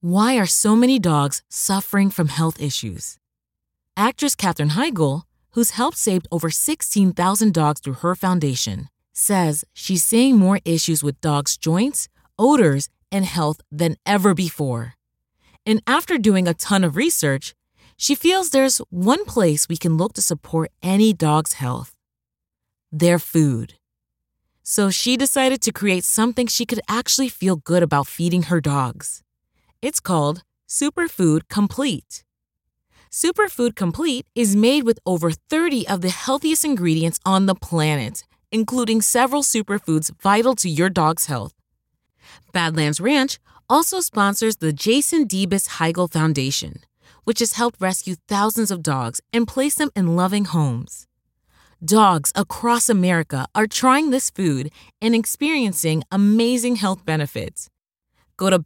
Why are so many dogs suffering from health issues? Actress Katherine Heigl, who's helped save over 16,000 dogs through her foundation, says she's seeing more issues with dogs' joints, odors, and health than ever before. And after doing a ton of research, she feels there's one place we can look to support any dog's health: their food. So she decided to create something she could actually feel good about feeding her dogs. It's called Superfood Complete. Superfood Complete is made with over 30 of the healthiest ingredients on the planet, including several superfoods vital to your dog's health. Badlands Ranch also sponsors the Jason Debus Heigl Foundation, which has helped rescue thousands of dogs and place them in loving homes. Dogs across America are trying this food and experiencing amazing health benefits. Go to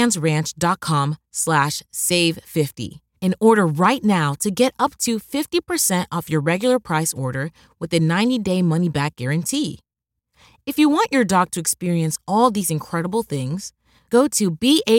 badlandsranch.com/save50 and order right now to get up to 50% off your regular price order with a 90-day money-back guarantee. If you want your dog to experience all these incredible things, go to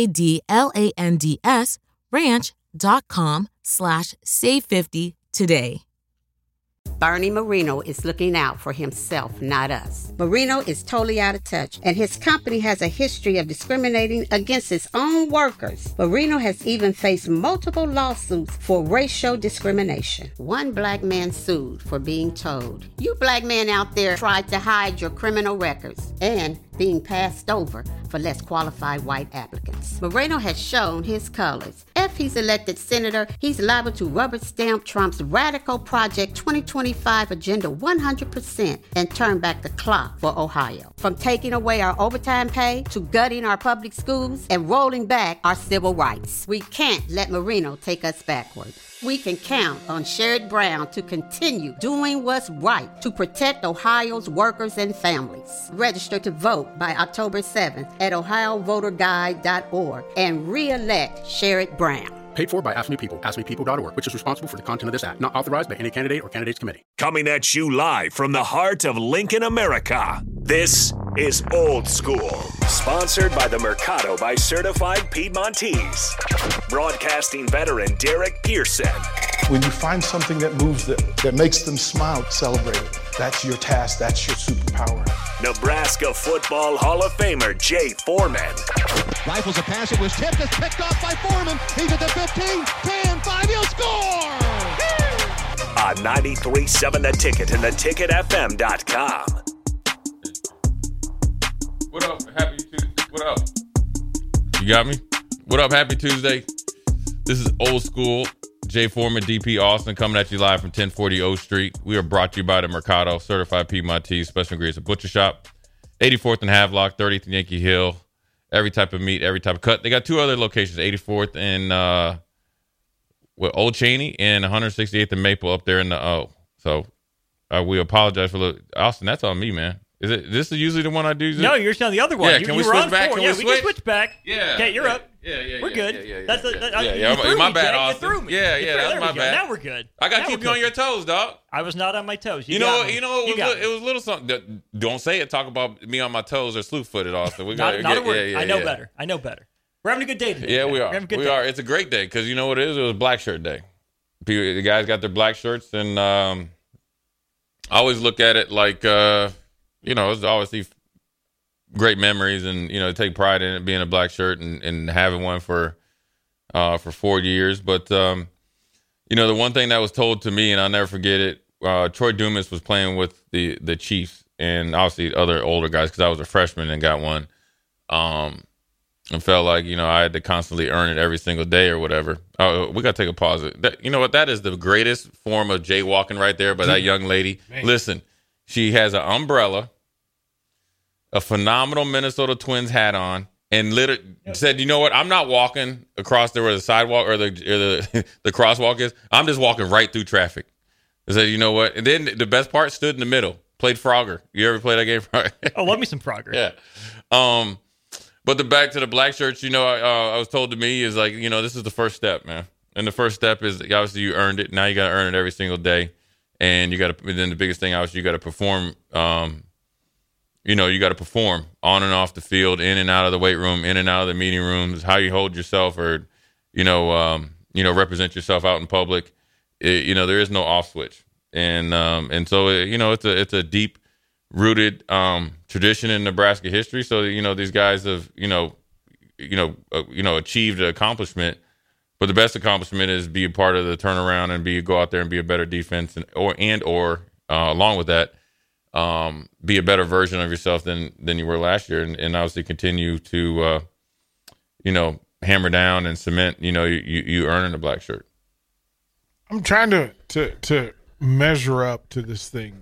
badlandsranch.com/save50 today. Bernie Marino is looking out for himself, not us. Marino is totally out of touch, and his company has a history of discriminating against its own workers. Marino has even faced multiple lawsuits for racial discrimination. One black man sued for being told, "You black men out there tried to hide your criminal records," and being passed over for less qualified white applicants. Moreno has shown his colors. If he's elected senator, he's liable to rubber stamp Trump's radical Project 2025 agenda 100% and turn back the clock for Ohio. From taking away our overtime pay to gutting our public schools and rolling back our civil rights. We can't let Marino take us backward. We can count on Sherrod Brown to continue doing what's right to protect Ohio's workers and families. Register to vote by October 7th at ohiovoterguide.org and re-elect Sherrod Brown. Paid for by Ask Me People, AskMePeople.org, which is responsible for the content of this act. Not authorized by any candidate or candidates committee. Coming at you live from the heart of Lincoln, America. This is Old School. Sponsored by the Mercado by Certified Piedmontese. Broadcasting veteran Derek Pearson. When you find something that moves them, that makes them smile, celebrate it. That's your task. That's your superpower. Nebraska Football Hall of Famer Jay Foreman. Rifles a pass. It was tipped. It's picked off by Foreman. He's at the 15, 10, 5. He'll score! On 93.7 The Ticket and theticketfm.com. What up? Happy Tuesday. What up? You got me? What up? Happy Tuesday. This is Old School. Jay Foreman, DP Austin, coming at you live from 1040 O Street. We are brought to you by the Mercado, Certified Piedmontese, Special Ingredients, a butcher shop, 84th and Havelock, 30th and Yankee Hill. Every type of meat, every type of cut. They got two other locations, 84th and Old Cheney and 168th and Maple up there in the O. So we apologize for Austin. That's on me, man. This is usually the one I do? No, you're on the other one. Yeah, can we switch back? We can switch back. Yeah. Okay, you're up. Yeah. We're good. My bad, Jay. Austin. You threw me. Yeah, that's my bad. Now we're good. I got to keep you on your toes, dog. I was not on my toes. It was a little something. Don't say it. Talk about me on my toes or slew-footed, Austin. Not a word. I know better. We're having a good day today. Yeah, we are. We are. It's a great day because you know what it is? It was Black Shirt Day. The guys got their black shirts, and I always look at it like, it's obviously great memories, and take pride in it being a black shirt and having one for 4 years. But the one thing that was told to me, and I'll never forget it, Troy Dumas was playing with the Chiefs and obviously other older guys because I was a freshman and got one. And felt like, I had to constantly earn it every single day or whatever. Oh, we got to take a pause. You know what? That is the greatest form of jaywalking right there by that young lady. Man. Listen, she has an umbrella, a phenomenal Minnesota Twins hat on, and said, you know what? I'm not walking across there where the sidewalk or the crosswalk is. I'm just walking right through traffic. I said, you know what? And then the best part, stood in the middle, played Frogger. You ever play that game? Oh, love me some Frogger. Yeah. But back to the black shirts, I was told to me is like, this is the first step, man. And the first step is obviously you earned it. Now you got to earn it every single day. And then the biggest thing, obviously, you got to perform, you got to perform on and off the field, in and out of the weight room, in and out of the meeting rooms, how you hold yourself, or represent yourself out in public. There is no off switch, and so it's a deep rooted tradition in Nebraska history. So these guys have achieved an accomplishment, but the best accomplishment is be a part of the turnaround and go out there and be a better defense, or along with that, be a better version of yourself than you were last year, and obviously continue to hammer down and cement you earning a black shirt. I'm trying to measure up to this thing.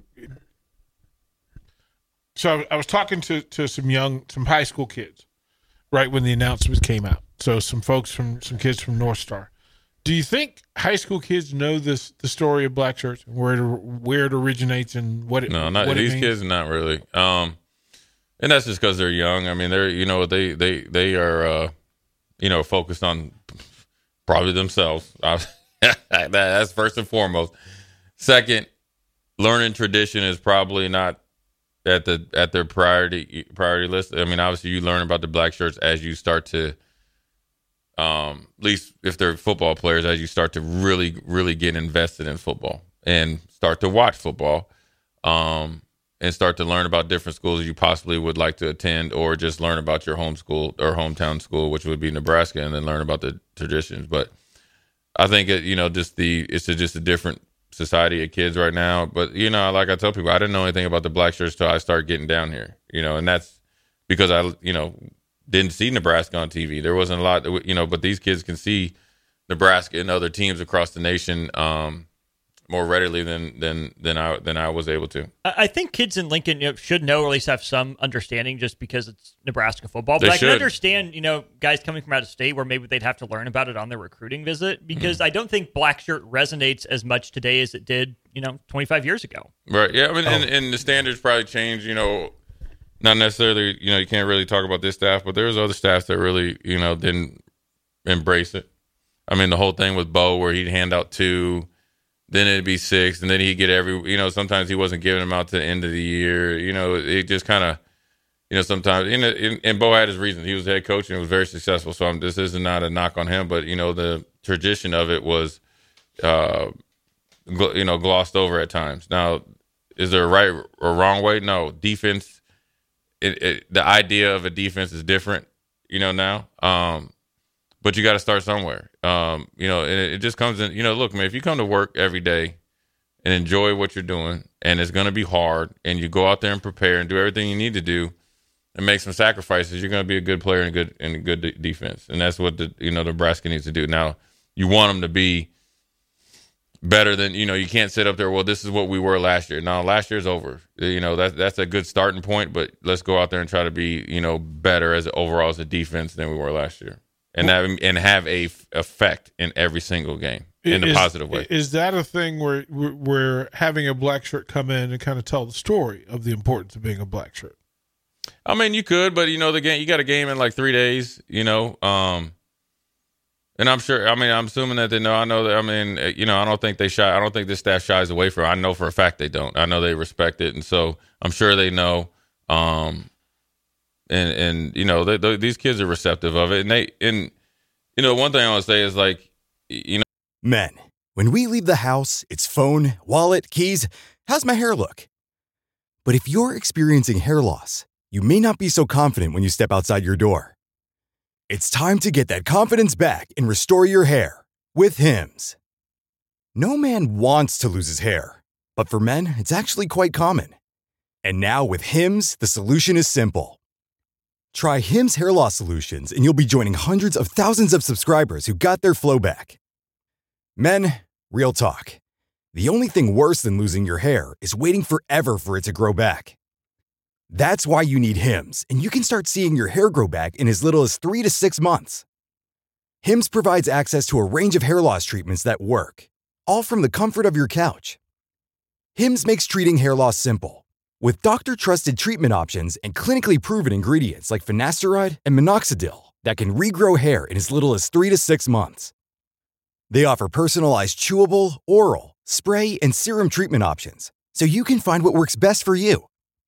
So I was talking to some high school kids right when the announcement came out. So some kids from North Star. Do you think high school kids know the story of black shirts, where it originates and what it? No, not what these it kids, not really. And that's just because they're young. I mean, they're they are focused on probably themselves. That's first and foremost. Second, learning tradition is probably not at their priority list. I mean, obviously, you learn about the black shirts as you start to. At least if they're football players, as you start to really, really get invested in football and start to watch football, and start to learn about different schools you possibly would like to attend, or just learn about your home school or hometown school, which would be Nebraska, and then learn about the traditions. But I think it's just a different society of kids right now. But like I tell people, I didn't know anything about the black shirts till I started getting down here. And that's because I didn't see Nebraska on TV. There wasn't a lot, but these kids can see Nebraska and other teams across the nation more readily than I was able to. I think kids in Lincoln should know, or at least have some understanding, just because it's Nebraska football. But I can understand, guys coming from out of state where maybe they'd have to learn about it on their recruiting visit, because I don't think black shirt resonates as much today as it did, 25 years ago. Right. Yeah. I mean, and the standards probably changed, not necessarily, you can't really talk about this staff, but there's other staffs that really, didn't embrace it. I mean, the whole thing with Bo, where he'd hand out 2, then it'd be 6, and then he'd get sometimes he wasn't giving them out to the end of the year. It just kind of, sometimes, and Bo had his reasons. He was head coach and was very successful. So this is not a knock on him, but, the tradition of it was, glossed over at times. Now, is there a right or wrong way? No. Defense. The idea of a defense is different, now. But you got to start somewhere. And it just comes in, look, man, if you come to work every day and enjoy what you're doing, and it's going to be hard, and you go out there and prepare and do everything you need to do and make some sacrifices, you're going to be a good player and a good defense. And that's what Nebraska needs to do. Now, you want them to be better than, you can't sit up there, well, this is what we were last year. No, last year's over. That's a good starting point, but let's go out there and try to be, better overall as a defense than we were last year. And have a effect in every single game in a positive way. Is that a thing where having a black shirt come in and kind of tell the story of the importance of being a black shirt? I mean, you could, but the game, you got a game in like 3 days, and I'm sure. I mean, I'm assuming that they know. I know that. I mean, I don't think they shy. I don't think this staff shies away from it. I know for a fact they don't. I know they respect it, and so I'm sure they know. These kids are receptive of it, and one thing I want to say is like, Men, when we leave the house, it's phone, wallet, keys. How's my hair look? But if you're experiencing hair loss, you may not be so confident when you step outside your door. It's time to get that confidence back and restore your hair with Hims. No man wants to lose his hair, but for men, it's actually quite common. And now with Hims, the solution is simple. Try Hims Hair Loss Solutions and you'll be joining hundreds of thousands of subscribers who got their flow back. Men, real talk. The only thing worse than losing your hair is waiting forever for it to grow back. That's why you need Hims, and you can start seeing your hair grow back in as little as 3 to 6 months. Hims provides access to a range of hair loss treatments that work, all from the comfort of your couch. Hims makes treating hair loss simple, with doctor-trusted treatment options and clinically proven ingredients like finasteride and minoxidil that can regrow hair in as little as 3 to 6 months. They offer personalized chewable, oral, spray, and serum treatment options, so you can find what works best for you.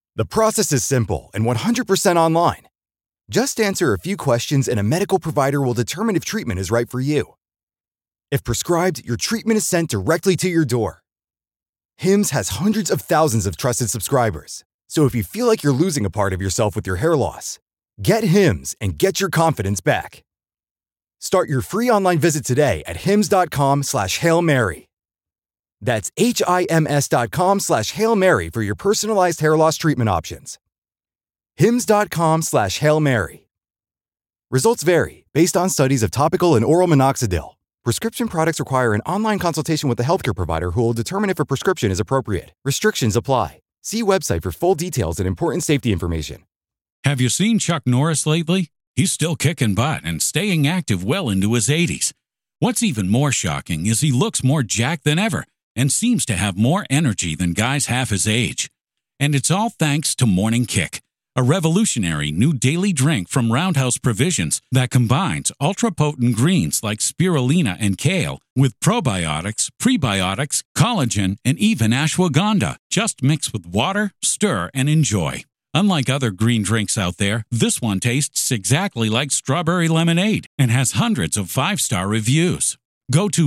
The process is simple and 100% online. Just answer a few questions and a medical provider will determine if treatment is right for you. If prescribed, your treatment is sent directly to your door. Hims has hundreds of thousands of trusted subscribers. So if you feel like you're losing a part of yourself with your hair loss, get Hims and get your confidence back. Start your free online visit today at hims.com/Hail Mary. That's HIMS.com/Hail Mary for your personalized hair loss treatment options. hims.com/Hail Mary. Results vary based on studies of topical and oral minoxidil. Prescription products require an online consultation with a healthcare provider who will determine if a prescription is appropriate. Restrictions apply. See website for full details and important safety information. Have you seen Chuck Norris lately? He's still kicking butt and staying active well into his 80s. What's even more shocking is he looks more jacked than ever and seems to have more energy than guys half his age. And it's all thanks to Morning Kick, a revolutionary new daily drink from Roundhouse Provisions that combines ultra-potent greens like spirulina and kale with probiotics, prebiotics, collagen, and even ashwagandha. Just mix with water, stir, and enjoy. Unlike other green drinks out there, this one tastes exactly like strawberry lemonade and has hundreds of 5-star reviews. Go to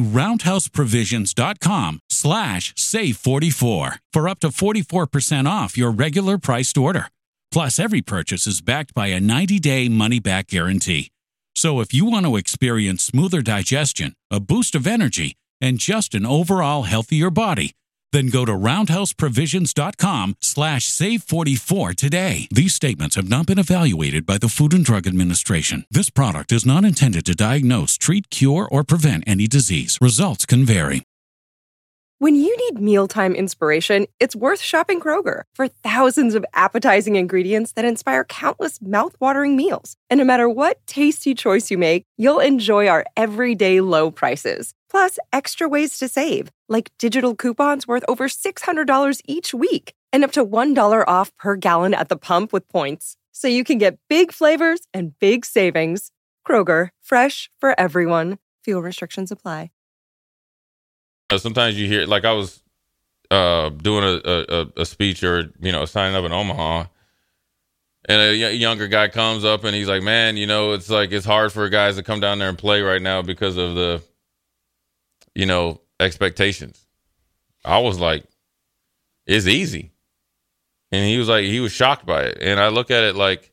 roundhouseprovisions.com/save44 for up to 44% off your regular priced order. Plus, every purchase is backed by a 90-day money-back guarantee. So if you want to experience smoother digestion, a boost of energy, and just an overall healthier body, then go to roundhouseprovisions.com/save44 today. These statements have not been evaluated by the Food and Drug Administration. This product is not intended to diagnose, treat, cure, or prevent any disease. Results can vary. When you need mealtime inspiration, it's worth shopping Kroger for thousands of appetizing ingredients that inspire countless mouth-watering meals. And no matter what tasty choice you make, you'll enjoy our everyday low prices. Plus, extra ways to save, like digital coupons worth over $600 each week and up to $1 off per gallon at the pump with points. So you can get big flavors and big savings. Kroger, fresh for everyone. Fuel restrictions apply. Sometimes you hear, like I was doing a speech or, signing up in Omaha, and a younger guy comes up and he's like, man, it's like it's hard for guys to come down there and play right now because of the, expectations. I was like, it's easy. And he was like, he was shocked by it. And I look at it like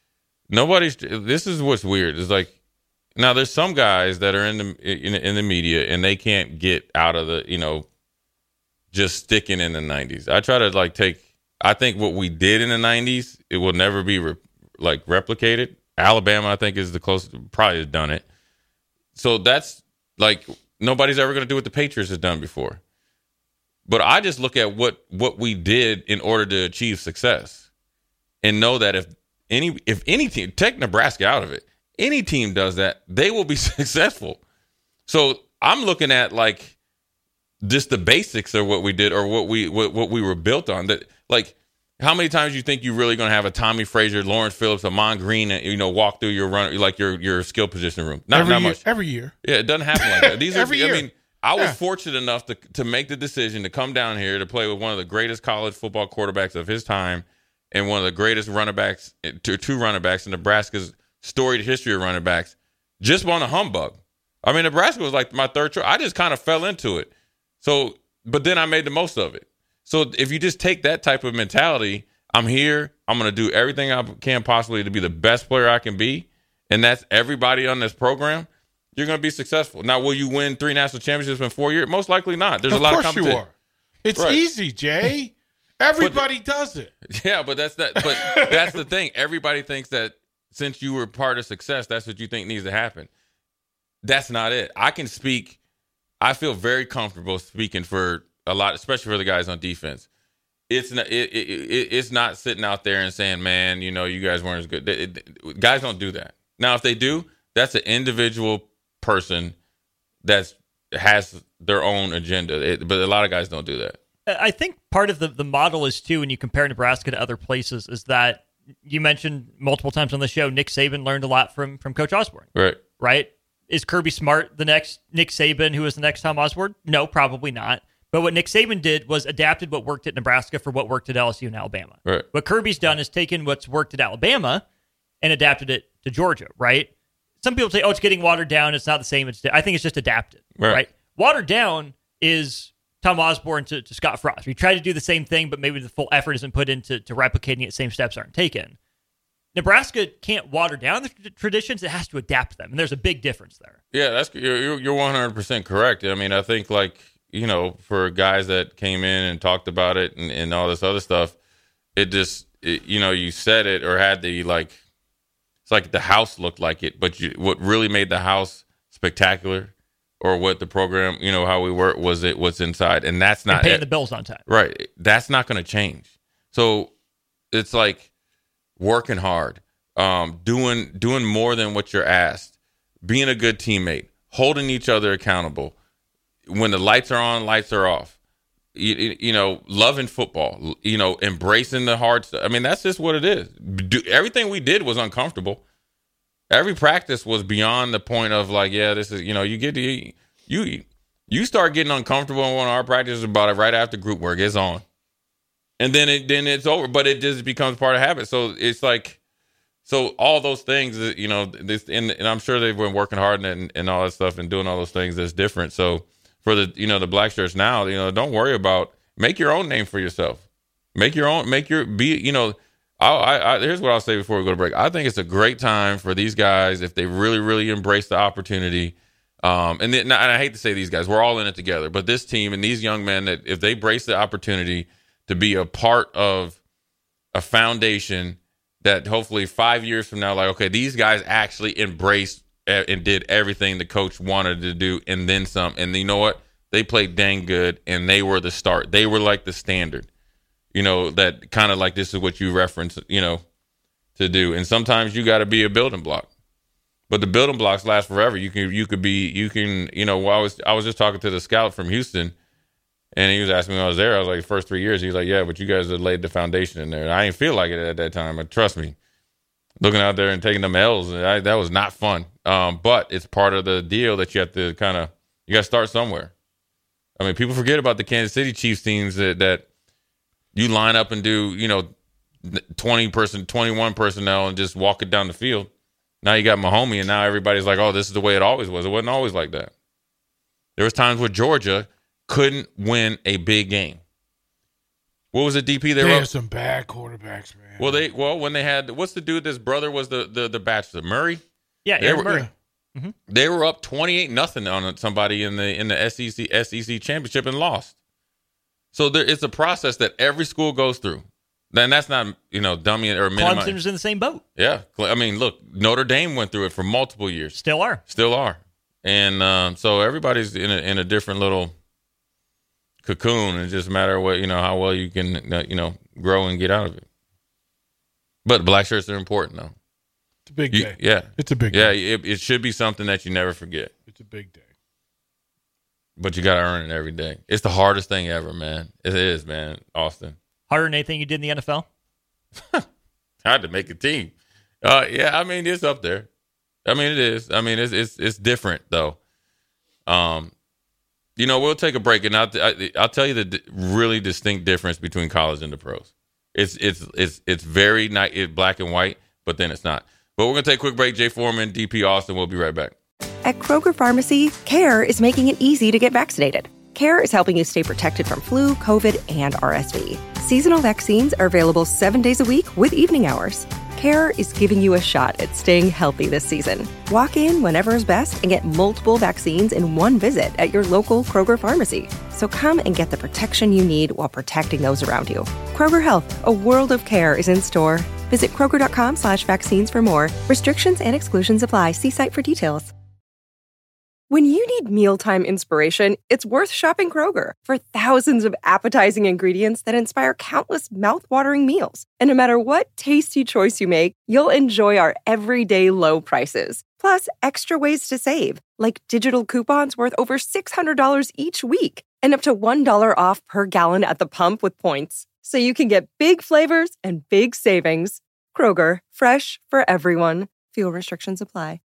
this is what's weird. It's like, now there's some guys that are in the media and they can't get out of the, just sticking in the 90s. I try to I think what we did in the 90s, it will never be replicated. Alabama, I think, is the closest, probably has done it. So that's like, nobody's ever going to do what the Patriots have done before. But I just look at what we did in order to achieve success and know that if any team, take Nebraska out of it, any team does that, they will be successful. So I'm looking at like just the basics of what we did or what we were built on. That, like, how many times do you think you're really going to have a Tommy Frazier, Lawrence Phillips, Amon Green, walk through your run, like your skill position room? Not much. Every year. Yeah, it doesn't happen like that. These every year. I mean, I was fortunate enough to make the decision to come down here to play with one of the greatest college football quarterbacks of his time and one of the greatest running backs, two running backs in Nebraska's storied history of running backs, just on a humbug. I mean, Nebraska was like my third choice. I just kind of fell into it. So, but then I made the most of it. So if you just take that type of mentality, I'm here, I'm going to do everything I can possibly to be the best player I can be, and that's everybody on this program, you're going to be successful. Now, will you win 3 national championships in 4 years? Most likely not. There's a lot of competition. Of course you are. It's easy, Jay. Everybody does it. Yeah, but that's the thing. Everybody thinks that since you were part of success, that's what you think needs to happen. That's not it. I can speak. I feel very comfortable speaking for a lot, especially for the guys on defense. It's not sitting out there and saying, man, you guys weren't as good. Guys don't do that. Now, if they do, that's an individual person that has their own agenda. But a lot of guys don't do that. I think part of the model is, too, when you compare Nebraska to other places, is that you mentioned multiple times on the show, Nick Saban learned a lot from Coach Osborne. Right? Is Kirby Smart the next Nick Saban who is the next Tom Osborne? No, probably not. But what Nick Saban did was adapted what worked at Nebraska for what worked at LSU and Alabama. Right. What Kirby's done is taken what's worked at Alabama and adapted it to Georgia, right? Some people say, oh, it's getting watered down. It's not the same. I think it's just adapted, right? Watered down is Tom Osborne to Scott Frost. We try to do the same thing, but maybe the full effort isn't put into replicating it. Same steps aren't taken. Nebraska can't water down the traditions. It has to adapt them. And there's a big difference there. Yeah, you're 100% correct. I mean, I think for guys that came in and talked about it and all this other stuff, you said it or had the it's like the house looked like it, but what really made the house spectacular or what the program, how we work was what's inside. And that's not paying the bills on time. Right. That's not going to change. So it's like working hard, doing more than what you're asked, being a good teammate, holding each other accountable. When the lights are on, lights are off. Loving football, embracing the hard stuff. I mean, that's just what it is. Everything we did was uncomfortable. Every practice was beyond the point of this is, you start getting uncomfortable in one of our practices about it right after group work is on. And then it's over, but it just becomes part of habit. So it's so all those things, and I'm sure they've been working hard and all that stuff and doing all those things that's different. So for the black shirts now, don't worry about, make your own name for yourself. Here's what I'll say before we go to break. I think it's a great time for these guys if they really, really embrace the opportunity. And I hate to say these guys, we're all in it together, but this team and these young men, that if they embrace the opportunity to be a part of a foundation that hopefully 5 years from now, these guys actually embraced and did everything the coach wanted to do and then some. And you know what? They played dang good, and they were the start. They were like the standard, that kind of like this is what you reference, to do. And sometimes you got to be a building block. But the building blocks last forever. I was just talking to the scout from Houston, and he was asking me when I was there. I was like, the first 3 years, he was like, yeah, but you guys had laid the foundation in there. And I didn't feel like it at that time. But trust me, looking out there and taking them L's, that was not fun. But it's part of the deal that you have to you got to start somewhere. I mean, people forget about the Kansas City Chiefs teams that you line up and do, 21 personnel and just walk it down the field. Now you got Mahomie, and now everybody's like, oh, this is the way it always was. It wasn't always like that. There was times where Georgia couldn't win a big game. What was the DP? They had some bad quarterbacks, man. Well, when they had, what's the dude? His brother was the Bachelor, Murray. Yeah, Aaron Murray. Mm-hmm. They were up 28-0 on somebody in the SEC championship and lost. So it's a process that every school goes through. Then that's not dummy or minimize. Clemson was in the same boat. Yeah, I mean, look, Notre Dame went through it for multiple years. Still are, and so everybody's in a different little cocoon. It's just a matter of what how well you can grow and get out of it. But black shirts are important though. It's a big day. Yeah, it's a big day. Yeah, it should be something that you never forget. It's a big day. But you got to earn it every day. It's the hardest thing ever, man. It is, man. Austin. Harder than anything you did in the NFL? Hard to make a team. Yeah, I mean, it's up there. I mean, it is. I mean, it's different though. We'll take a break, and I'll tell you the really distinct difference between college and the pros. It's very black and white, but then it's not. But we're gonna take a quick break. Jay Foreman, DP Austin. We'll be right back. At Kroger Pharmacy, CARE is making it easy to get vaccinated. CARE is helping you stay protected from flu, COVID, and RSV. Seasonal vaccines are available 7 days a week with evening hours. CARE is giving you a shot at staying healthy this season. Walk in whenever is best and get multiple vaccines in one visit at your local Kroger Pharmacy. So come and get the protection you need while protecting those around you. Kroger Health, a world of care is in store. Visit Kroger.com/vaccines for more. Restrictions and exclusions apply. See site for details. When you need mealtime inspiration, it's worth shopping Kroger for thousands of appetizing ingredients that inspire countless mouth-watering meals. And no matter what tasty choice you make, you'll enjoy our everyday low prices. Plus, extra ways to save, like digital coupons worth over $600 each week and up to $1 off per gallon at the pump with points. So you can get big flavors and big savings. Kroger, fresh for everyone. Fuel restrictions apply.